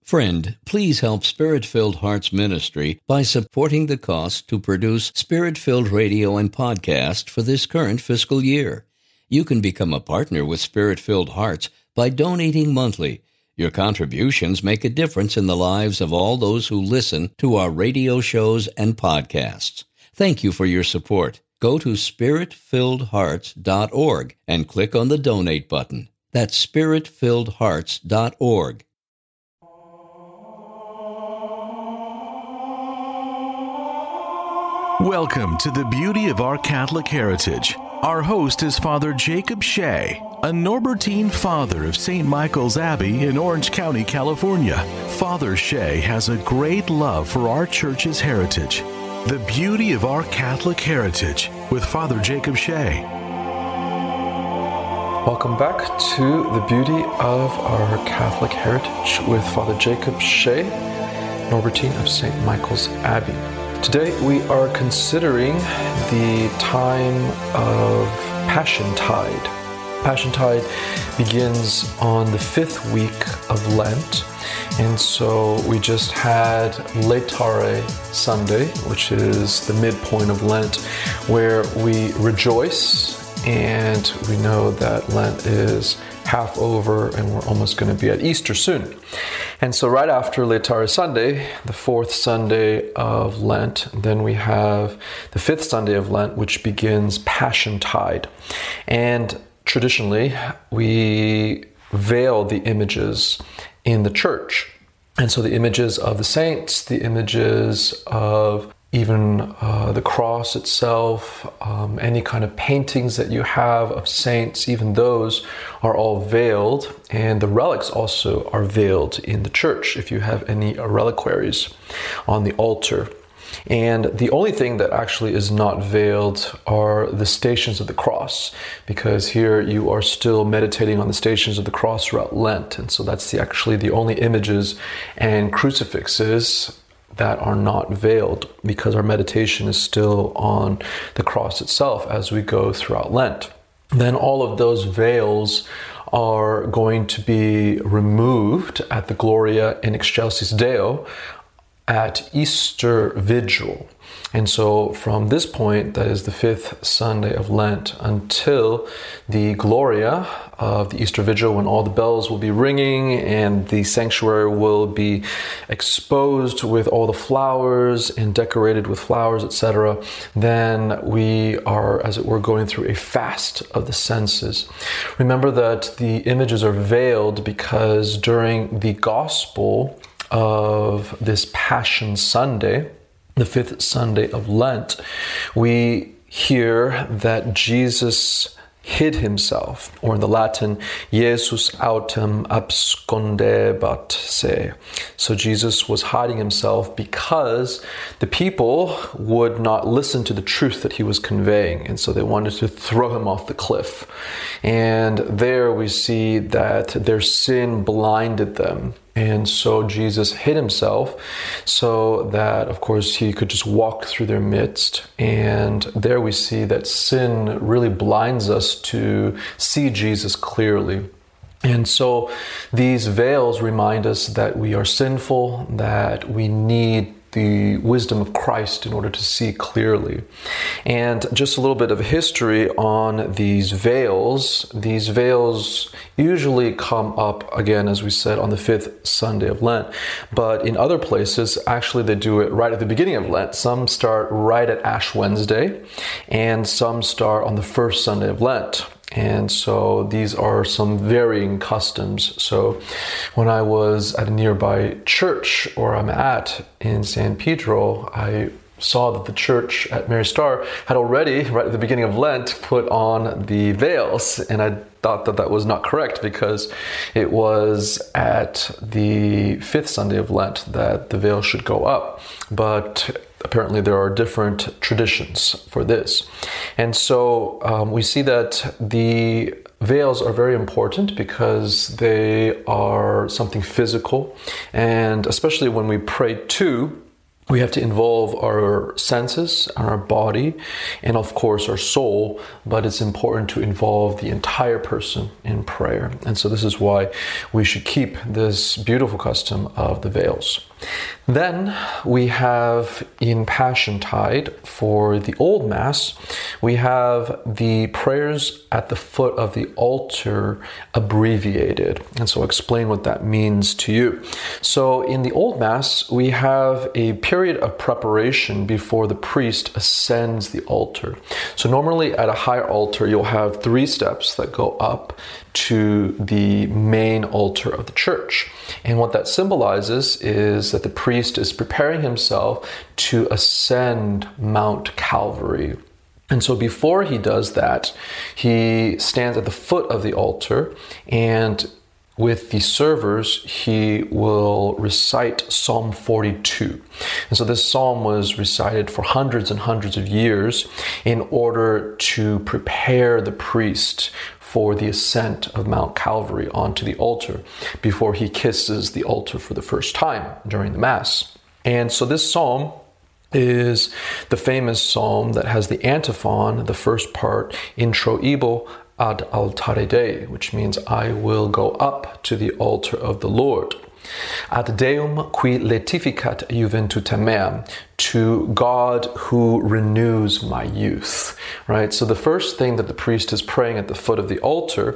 Friend, please help Spirit-Filled Hearts Ministry by supporting the cost to produce Spirit-Filled Radio and podcast for this current fiscal year. You can become a partner with Spirit-Filled Hearts by donating monthly. Your contributions make a difference in the lives of all those who listen to our radio shows and podcasts. Thank you for your support. Go to spiritfilledhearts.org and click on the donate button. That's spiritfilledhearts.org. Welcome to the Beauty of Our Catholic Heritage. Our host is Father Jacob Shea, a Norbertine father of St. Michael's Abbey in Orange County, California. Father Shea has a great love for our church's heritage. The Beauty of Our Catholic Heritage with Father Jacob Shea. Welcome back to the Beauty of Our Catholic Heritage with Father Jacob Shea, Norbertine of St. Michael's Abbey. Today we are considering the time of Passiontide. Passiontide begins on the 5th week of Lent, and so we just had Laetare Sunday, which is the midpoint of Lent, where we rejoice, and we know that Lent is half over and we're almost going to be at Easter soon. And so right after Laetare Sunday, the 4th Sunday of Lent, then we have the 5th Sunday of Lent, which begins Passiontide. And traditionally, we veil the images in the church. And so the images of the saints, the images of even the cross itself, any kind of paintings that you have of saints, even those are all veiled, and the relics also are veiled in the church if you have any reliquaries on the altar. And the only thing that actually is not veiled are the Stations of the Cross, because here you are still meditating on the Stations of the Cross throughout Lent, and so that's actually the only images and crucifixes that are not veiled, because our meditation is still on the cross itself as we go throughout Lent. Then all of those veils are going to be removed at the Gloria in Excelsis Deo at Easter Vigil. And so from this point, that is the 5th Sunday of Lent, until the Gloria of the Easter Vigil, when all the bells will be ringing and the sanctuary will be exposed with all the flowers and decorated with flowers, etc., then we are, as it were, going through a fast of the senses. Remember that the images are veiled because during the Gospel of this Passion Sunday, the 5th Sunday of Lent, we hear that Jesus hid himself, or in the Latin, Jesus autem abscondebat se. So Jesus was hiding himself because the people would not listen to the truth that he was conveying, and so they wanted to throw him off the cliff. And there we see that their sin blinded them. And so Jesus hid himself so that, of course, he could just walk through their midst. And there we see that sin really blinds us to see Jesus clearly. And so these veils remind us that we are sinful, that we need the wisdom of Christ in order to see clearly. And just a little bit of history on these veils. These veils usually come up, again, as we said, on the 5th Sunday of Lent. But in other places, actually, they do it right at the beginning of Lent. Some start right at Ash Wednesday, and some start on the 1st Sunday of Lent. And so these are some varying customs. So when I was at a nearby church, or I'm at in San Pedro, I saw that the church at Mary Star had already, right at the beginning of Lent, put on the veils. And I thought that that was not correct, because it was at the 5th Sunday of Lent that the veil should go up. But apparently there are different traditions for this. And so we see that the veils are very important because they are something physical, and especially when we pray to we have to involve our senses, our body, and of course our soul, but it's important to involve the entire person in prayer. And so this is why we should keep this beautiful custom of the veils. Then we have in Passiontide, for the Old Mass, we have the prayers at the foot of the altar abbreviated. And so I'll explain what that means to you. So in the Old Mass, we have a period of preparation before the priest ascends the altar. So normally at a higher altar, you'll have 3 steps that go up to the main altar of the church. And what that symbolizes is that the priest is preparing himself to ascend Mount Calvary. And so before he does that, he stands at the foot of the altar, and with the servers, he will recite Psalm 42. And so this psalm was recited for hundreds and hundreds of years in order to prepare the priest for the ascent of Mount Calvary onto the altar before he kisses the altar for the first time during the Mass. And so this psalm is the famous psalm that has the antiphon, the first part, introibo ad altare Dei, which means I will go up to the altar of the Lord. Ad Deum qui letificat juventutem meam, to God who renews my youth, right? So the first thing that the priest is praying at the foot of the altar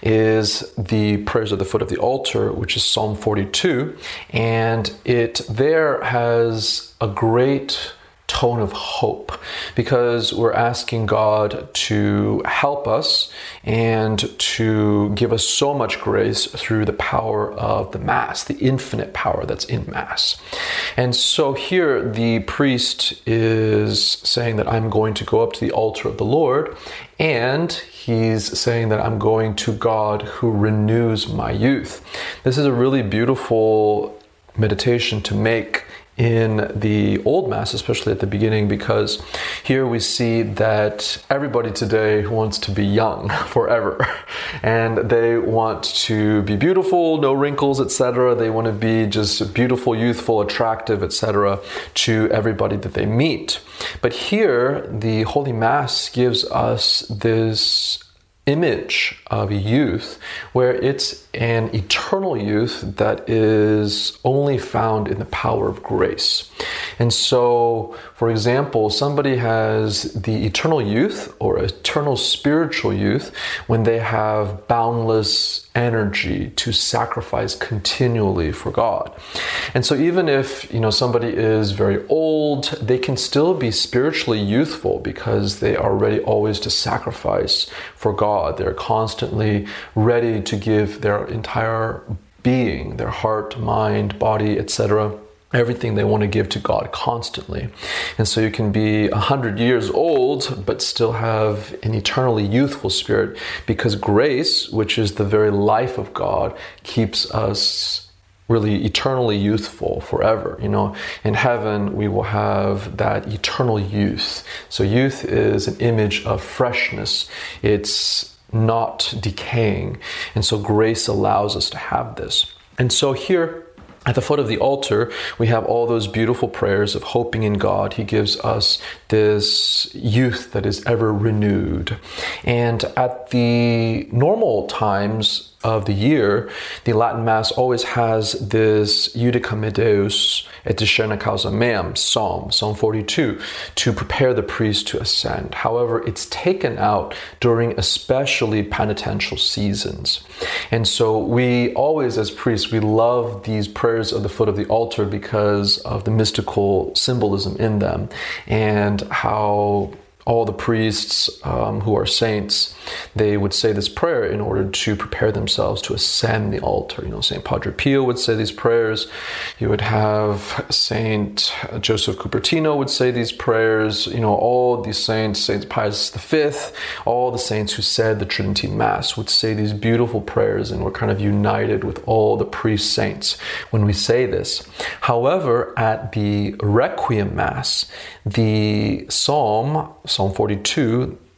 is the prayers at the foot of the altar, which is Psalm 42, and it there has a great tone of hope, because we're asking God to help us and to give us so much grace through the power of the Mass, the infinite power that's in Mass. And so here the priest is saying that I'm going to go up to the altar of the Lord, and he's saying that I'm going to God who renews my youth. This is a really beautiful meditation to make in the Old Mass, especially at the beginning, because here we see that everybody today wants to be young forever, and they want to be beautiful, no wrinkles, etc. They want to be just beautiful, youthful, attractive, etc. to everybody that they meet. But here, the Holy Mass gives us this image of a youth where it's an eternal youth that is only found in the power of grace. And so, for example, somebody has the eternal youth or eternal spiritual youth when they have boundless energy to sacrifice continually for God. And so even if, somebody is very old, they can still be spiritually youthful because they are ready always to sacrifice for God. They're constantly ready to give their entire being, their heart, mind, body, etc., everything they want to give to God constantly. And so you can be 100 years old, but still have an eternally youthful spirit, because grace, which is the very life of God, keeps us really eternally youthful forever. In heaven, we will have that eternal youth. So youth is an image of freshness. It's not decaying. And so grace allows us to have this. And so here, at the foot of the altar, we have all those beautiful prayers of hoping in God. He gives us this youth that is ever renewed. And at the normal times of the year, the Latin Mass always has this Judica me Deus et discerna causa meam, Psalm 42, to prepare the priest to ascend. However, it's taken out during especially penitential seasons. And so we always, as priests, we love these prayers of the foot of the altar because of the mystical symbolism in them, and how all the priests who are saints, they would say this prayer in order to prepare themselves to ascend the altar. St. Padre Pio would say these prayers. You would have St. Joseph Cupertino would say these prayers. All these saints, St. Pius V, all the saints who said the Tridentine Mass would say these beautiful prayers, and we're kind of united with all the priest saints when we say this. However, at the Requiem Mass, the Psalm 42,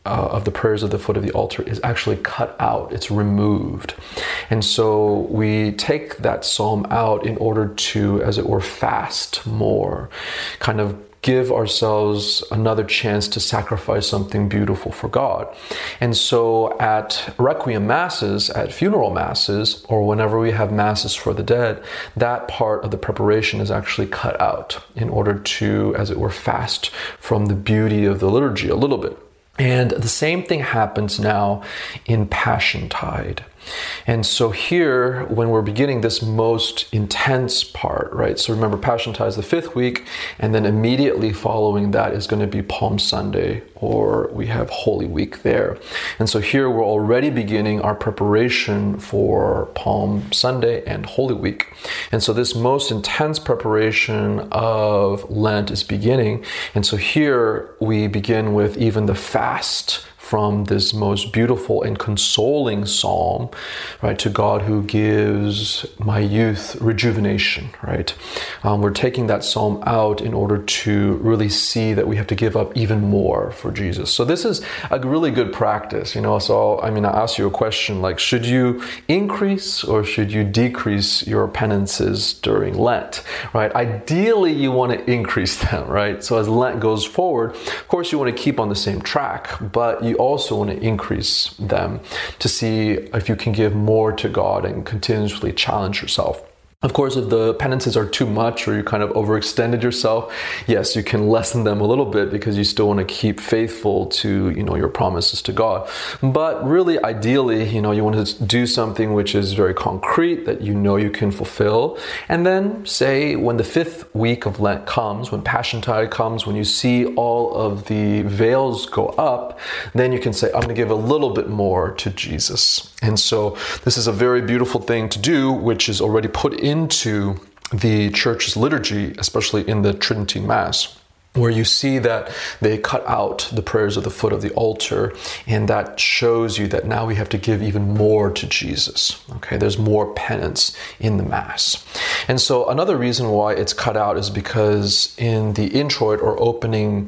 of the prayers at the foot of the altar is actually cut out. It's removed. And so we take that psalm out in order to, as it were, fast more, kind of give ourselves another chance to sacrifice something beautiful for God. And so at Requiem Masses, at funeral Masses, or whenever we have Masses for the dead, that part of the preparation is actually cut out in order to, as it were, fast from the beauty of the liturgy a little bit. And the same thing happens now in Passiontide. And so here, when we're beginning this most intense part, right? So remember, Passiontide is the 5th week, and then immediately following that is going to be Palm Sunday, or we have Holy Week there. And so here we're already beginning our preparation for Palm Sunday and Holy Week. And so this most intense preparation of Lent is beginning. And so here we begin with even the fast from this most beautiful and consoling psalm, right, to God who gives my youth rejuvenation, right? We're taking that psalm out in order to really see that we have to give up even more for Jesus. So this is a really good practice, So, I ask you a question like, should you increase or should you decrease your penances during Lent, right? Ideally, you want to increase them, right? So as Lent goes forward, of course, you want to keep on the same track, but you also want to increase them to see if you can give more to God and continuously challenge yourself. Of course, if the penances are too much or you kind of overextended yourself, yes, you can lessen them a little bit because you still want to keep faithful to, your promises to God. But really, ideally, you want to do something which is very concrete that you can fulfill. And then say when the 5th week of Lent comes, when Passiontide comes, when you see all of the veils go up, then you can say, I'm going to give a little bit more to Jesus. And so this is a very beautiful thing to do, which is already put into the church's liturgy, especially in the Tridentine Mass, where you see that they cut out the prayers at the foot of the altar, and that shows you that now we have to give even more to Jesus. Okay, there's more penance in the Mass. And so another reason why it's cut out is because in the introit or opening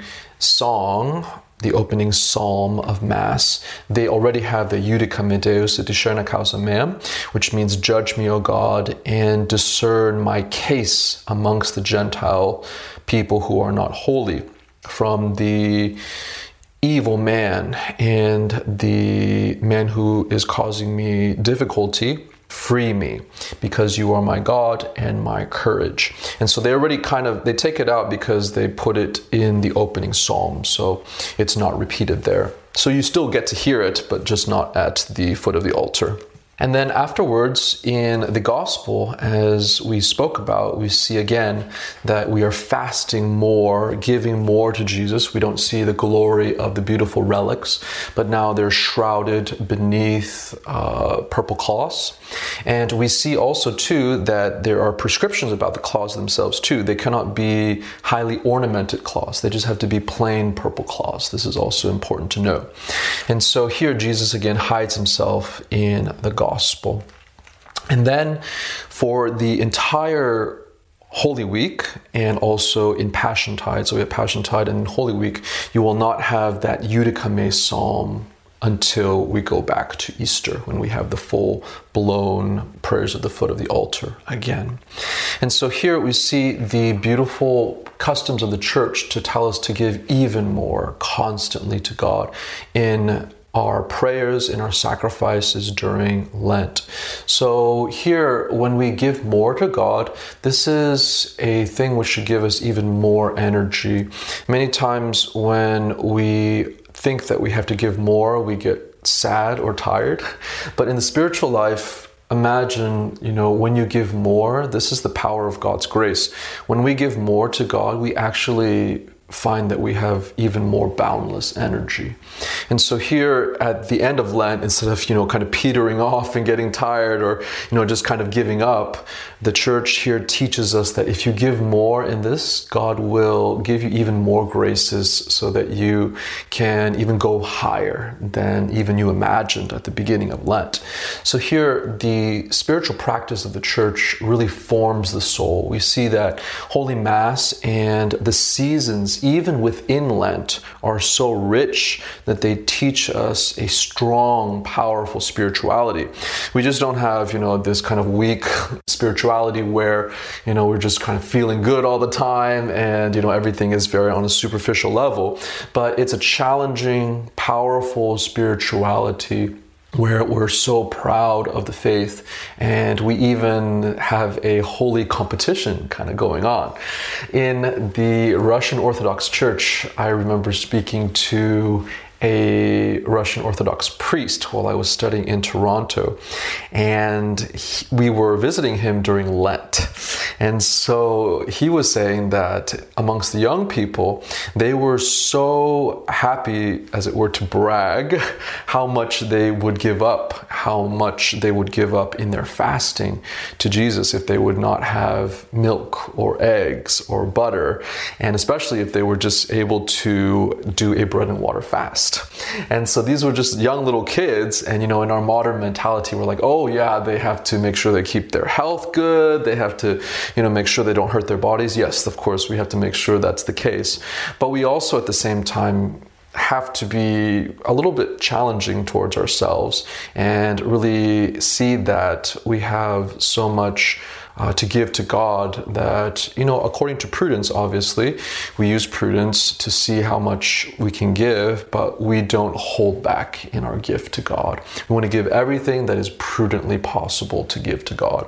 song, the opening psalm of Mass, they already have the Judica me Deus et discerna causa meam, which means judge me, O God, and discern my case amongst the Gentile people who are not holy from the evil man and the man who is causing me difficulty. Free me, because you are my God and my courage. And so they already they take it out because they put it in the opening psalm, so it's not repeated there. So you still get to hear it, but just not at the foot of the altar. And then afterwards, in the gospel, as we spoke about, we see again that we are fasting more, giving more to Jesus. We don't see the glory of the beautiful relics, but now they're shrouded beneath purple cloths. And we see also too that there are prescriptions about the cloths themselves too. They cannot be highly ornamented cloths. They just have to be plain purple cloths. This is also important to know. And so here Jesus again hides himself in the gospel. And then for the entire Holy Week and also in Passiontide, so we have Passiontide and Holy Week, you will not have that Judica me psalm until we go back to Easter, when we have the full-blown prayers at the foot of the altar again. And so here we see the beautiful customs of the church to tell us to give even more constantly to God in our prayers, in our sacrifices during Lent. So here, when we give more to God, this is a thing which should give us even more energy. Many times when we think that we have to give more, we get sad or tired. But in the spiritual life, imagine, when you give more, this is the power of God's grace. When we give more to God, we actually find that we have even more boundless energy. And so here at the end of Lent, instead of, kind of petering off and getting tired or, just kind of giving up, the church here teaches us that if you give more in this, God will give you even more graces so that you can even go higher than even you imagined at the beginning of Lent. So here, the spiritual practice of the church really forms the soul. We see that Holy Mass and the seasons readings, even within Lent, are so rich that they teach us a strong, powerful spirituality. We just don't have, this kind of weak spirituality where, we're just kind of feeling good all the time and, everything is very on a superficial level. But it's a challenging, powerful spirituality where we're so proud of the faith, and we even have a holy competition kind of going on. In the Russian Orthodox Church, I remember speaking to a Russian Orthodox priest while I was studying in Toronto, and we were visiting him during Lent. And so he was saying that amongst the young people, they were so happy, as it were, to brag how much they would give up, in their fasting to Jesus if they would not have milk or eggs or butter, and especially if they were just able to do a bread and water fast. And so these were just young little kids, and in our modern mentality, we're like, oh yeah, they have to make sure they keep their health good, they have to make sure they don't hurt their bodies. Yes, of course, we have to make sure that's the case. But we also at the same time have to be a little bit challenging towards ourselves and really see that we have so much to give to God that, according to prudence, obviously, we use prudence to see how much we can give, but we don't hold back in our gift to God. We want to give everything that is prudently possible to give to God.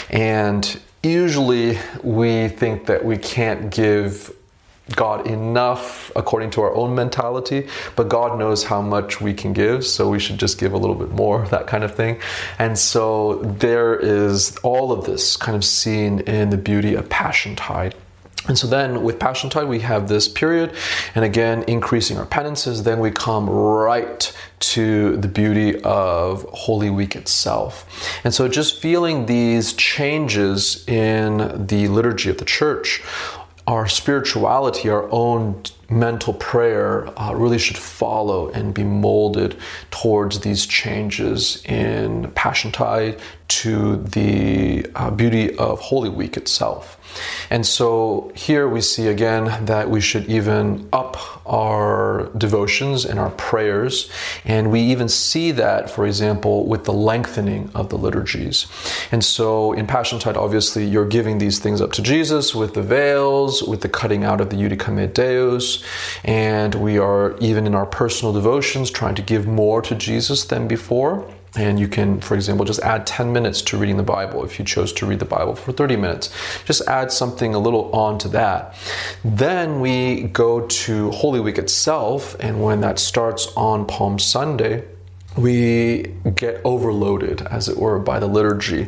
And usually we think that we can't give God enough according to our own mentality, but God knows how much we can give, so we should just give a little bit more, that kind of thing. And so there is all of this kind of seen in the beauty of Passiontide. And so then with Passiontide, we have this period, and again, increasing our penances, then we come right to the beauty of Holy Week itself. And so just feeling these changes in the liturgy of the church, our spirituality, our own mental prayer really should follow and be molded towards these changes in Passiontide to the beauty of Holy Week itself. And so here we see again that we should even up our devotions and our prayers. And we even see that, for example, with the lengthening of the liturgies. And so in Passiontide, obviously, you're giving these things up to Jesus with the veils, with the cutting out of the Judicame Deus. And we are, even in our personal devotions, trying to give more to Jesus than before. And you can, for example, just add 10 minutes to reading the Bible if you chose to read the Bible for 30 minutes. Just add something a little on to that. Then we go to Holy Week itself, and when that starts on Palm Sunday, we get overloaded, as it were, by the liturgy.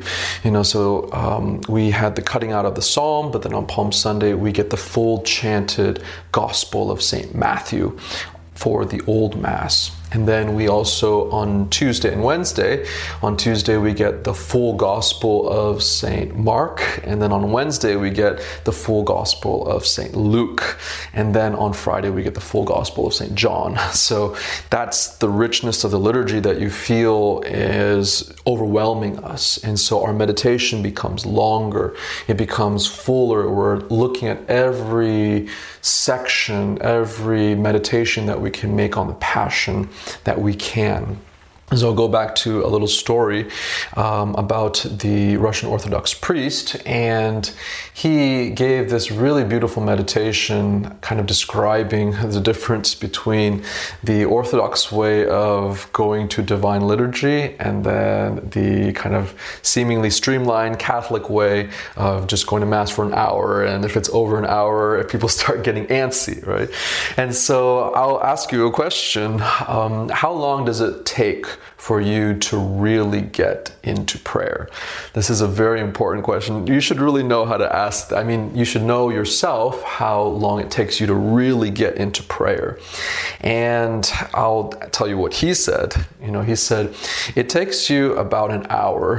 So we had the cutting out of the psalm, but then on Palm Sunday, we get the full chanted Gospel of St. Matthew for the Old Mass. And then we also, on Tuesday and Wednesday, on Tuesday we get the full Gospel of St. Mark, and then on Wednesday we get the full Gospel of St. Luke, and then on Friday we get the full Gospel of St. John. So that's the richness of the liturgy that you feel is overwhelming us, and so our meditation becomes longer, it becomes fuller. We're looking at every section, every meditation that we can make on the Passion that we can. So I'll go back to a little story about the Russian Orthodox priest, and he gave this really beautiful meditation kind of describing the difference between the Orthodox way of going to divine liturgy and then the kind of seemingly streamlined Catholic way of just going to Mass for an hour, and if it's over an hour, people start getting antsy, right? And so I'll ask you a question. How long does it take for you to really get into prayer? This is a very important question. You should really know how to ask. You should know yourself how long it takes you to really get into prayer. And I'll tell you what he said. He said, it takes you about an hour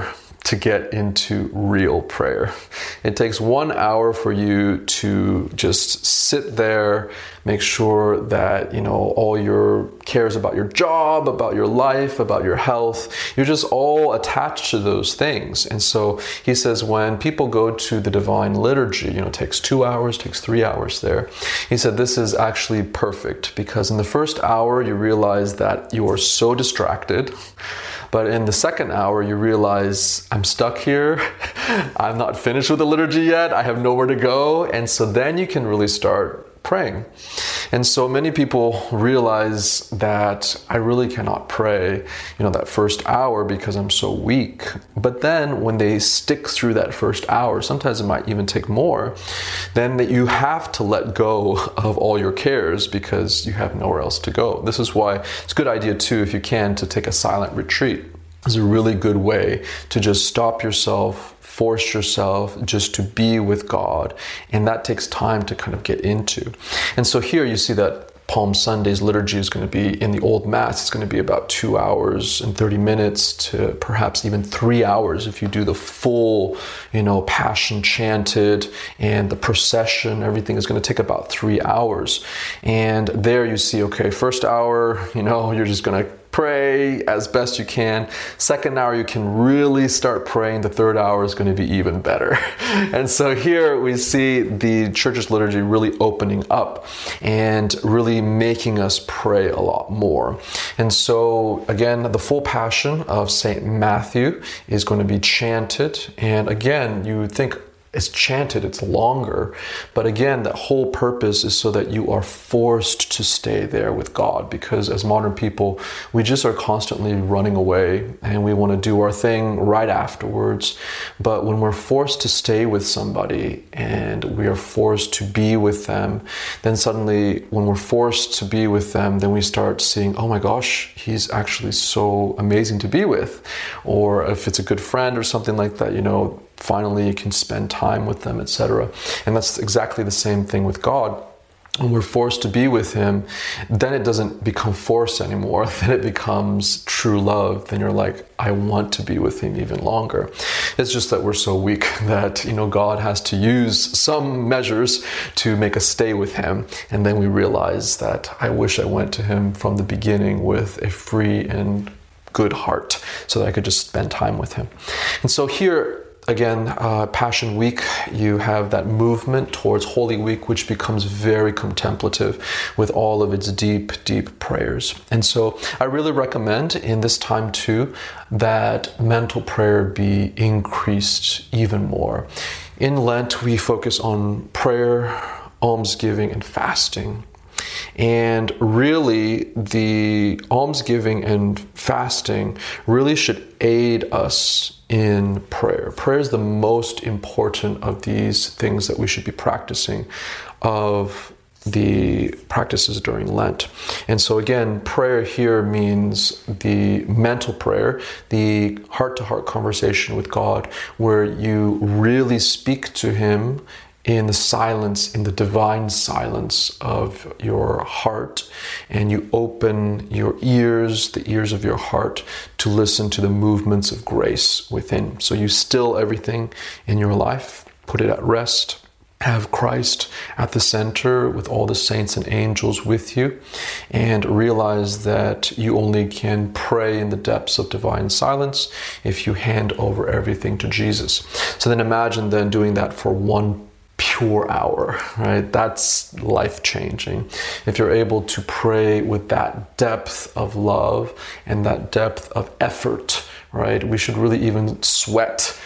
to get into real prayer. It takes 1 hour for you to just sit there, make sure that, all your cares about your job, about your life, about your health, you're just all attached to those things. And so he says when people go to the divine liturgy, it takes 2 hours, takes 3 hours there. He said this is actually perfect because in the first hour you realize that you are so distracted. But in the second hour, you realize I'm stuck here. I'm not finished with the liturgy yet. I have nowhere to go. And so then you can really start praying. And so many people realize that I really cannot pray, that first hour because I'm so weak. But then when they stick through that first hour, sometimes it might even take more, then that you have to let go of all your cares because you have nowhere else to go. This is why it's a good idea too, if you can, to take a silent retreat. It's a really good way to just stop yourself, force yourself just to be with God. And that takes time to kind of get into. And so here you see that Palm Sunday's liturgy is going to be in the Old Mass. It's going to be about 2 hours and 30 minutes to perhaps even 3 hours if you do the full, Passion chanted and the procession. Everything is going to take about 3 hours. And there you see, okay, first hour, you're just going to pray as best you can. Second hour, you can really start praying. The third hour is going to be even better. And so here we see the church's liturgy really opening up and really making us pray a lot more. And so again, the full Passion of St. Matthew is going to be chanted. And again, you would think it's chanted, it's longer. But again, the whole purpose is so that you are forced to stay there with God. Because as modern people, we just are constantly running away and we want to do our thing right afterwards. But when we're forced to stay with somebody and we are forced to be with them, then suddenly when we're forced to be with them, then we start seeing, oh my gosh, he's actually so amazing to be with. Or if it's a good friend or something like that, finally you can spend time with them, etc. And that's exactly the same thing with God. When we're forced to be with him, then it doesn't become force anymore. Then it becomes true love. Then you're like, I want to be with him even longer. It's just that we're so weak that, God has to use some measures to make us stay with him. And then we realize that I wish I went to him from the beginning with a free and good heart so that I could just spend time with him. And so here, again, Passion Week, you have that movement towards Holy Week, which becomes very contemplative with all of its deep, deep prayers. And so I really recommend in this time too that mental prayer be increased even more. In Lent, we focus on prayer, almsgiving, and fasting. And really, the almsgiving and fasting really should aid us in prayer. Prayer is the most important of these things that we should be practicing of the practices during Lent. And so again, prayer here means the mental prayer, the heart-to-heart conversation with God, where you really speak to him in the silence, in the divine silence of your heart, and you open your ears, the ears of your heart, to listen to the movements of grace within. So you still everything in your life, put it at rest, have Christ at the center with all the saints and angels with you, and realize that you only can pray in the depths of divine silence if you hand over everything to Jesus. So then imagine then doing that for 1 pure hour, right? That's life-changing. If you're able to pray with that depth of love and that depth of effort, right? We should really even sweat,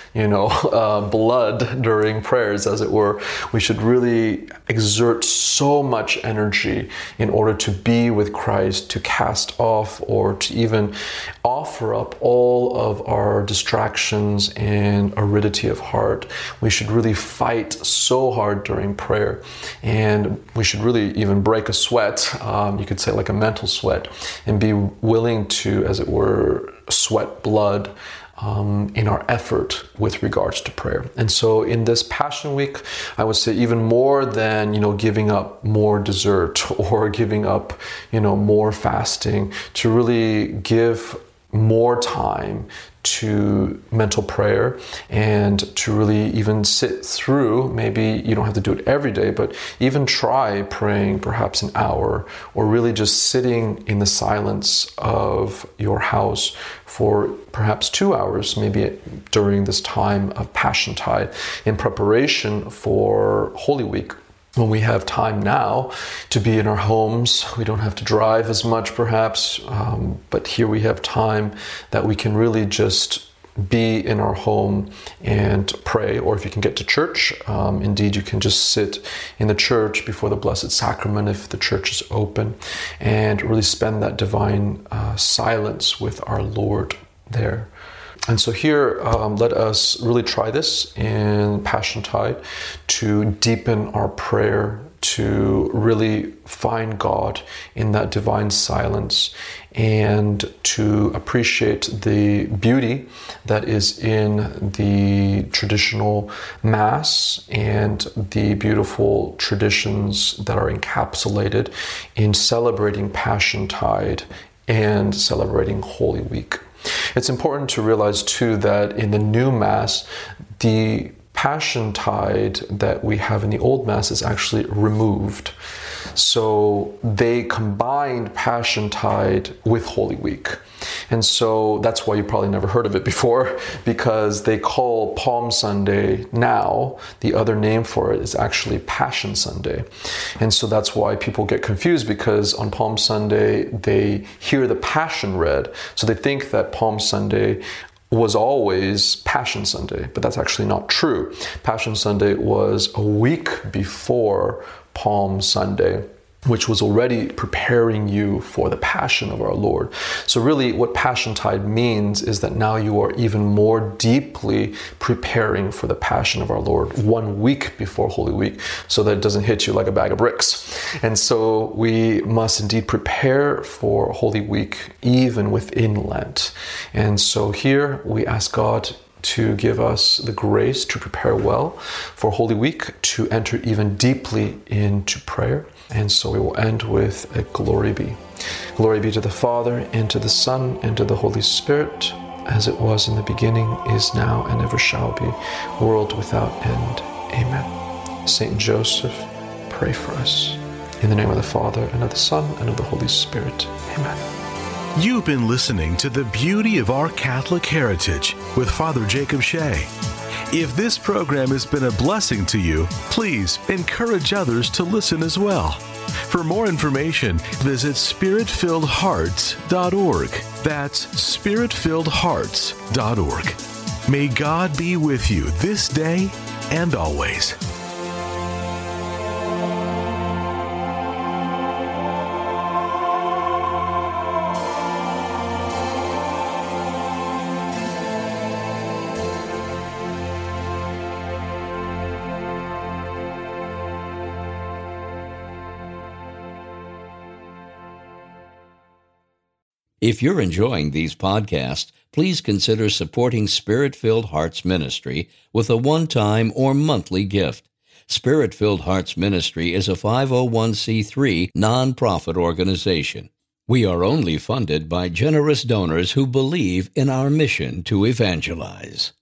blood during prayers, as it were. We should really exert so much energy in order to be with Christ, to cast off or to even offer up all of our distractions and aridity of heart. We should really fight so hard during prayer, and we should really even break a sweat, you could say like a mental sweat, and be willing to, as it were, sweat blood in our effort with regards to prayer. And so in this Passion Week, I would say even more than, giving up more dessert or giving up, more fasting, to really give more time to mental prayer and to really even sit through. Maybe you don't have to do it every day, but even try praying perhaps an hour, or really just sitting in the silence of your house for perhaps 2 hours, maybe during this time of Passiontide, in preparation for Holy Week. When we have time now to be in our homes, we don't have to drive as much perhaps, but here we have time that we can really just be in our home and pray. Or if you can get to church, indeed you can just sit in the church before the Blessed Sacrament if the church is open, and really spend that divine silence with our Lord there. And so here, let us really try this in Passiontide to deepen our prayer, to really find God in that divine silence, and to appreciate the beauty that is in the traditional Mass and the beautiful traditions that are encapsulated in celebrating Passiontide and celebrating Holy Week. It's important to realize too that in the new Mass, the Passiontide that we have in the Old Mass is actually removed. So they combined Passiontide with Holy Week. And so that's why you probably never heard of it before, because they call Palm Sunday now, the other name for it is actually Passion Sunday. And so that's why people get confused, because on Palm Sunday they hear the Passion read, so they think that Palm Sunday was always Passion Sunday, but that's actually not true. Passion Sunday was a week before Palm Sunday, which was already preparing you for the Passion of our Lord. So really what Passiontide means is that now you are even more deeply preparing for the Passion of our Lord 1 week before Holy Week, so that it doesn't hit you like a bag of bricks. And so we must indeed prepare for Holy Week even within Lent. And so here we ask God to give us the grace to prepare well for Holy Week, to enter even deeply into prayer. And so we will end with a Glory Be. Glory be to the Father, and to the Son, and to the Holy Spirit, as it was in the beginning, is now, and ever shall be, world without end. Amen. Saint Joseph, pray for us. In the name of the Father, and of the Son, and of the Holy Spirit. Amen. You've been listening to The Beauty of Our Catholic Heritage with Father Jacob Shea. If this program has been a blessing to you, please encourage others to listen as well. For more information, visit spiritfilledhearts.org. That's spiritfilledhearts.org. May God be with you this day and always. If you're enjoying these podcasts, please consider supporting Spirit-Filled Hearts Ministry with a one-time or monthly gift. Spirit-Filled Hearts Ministry is a 501c3 nonprofit organization. We are only funded by generous donors who believe in our mission to evangelize.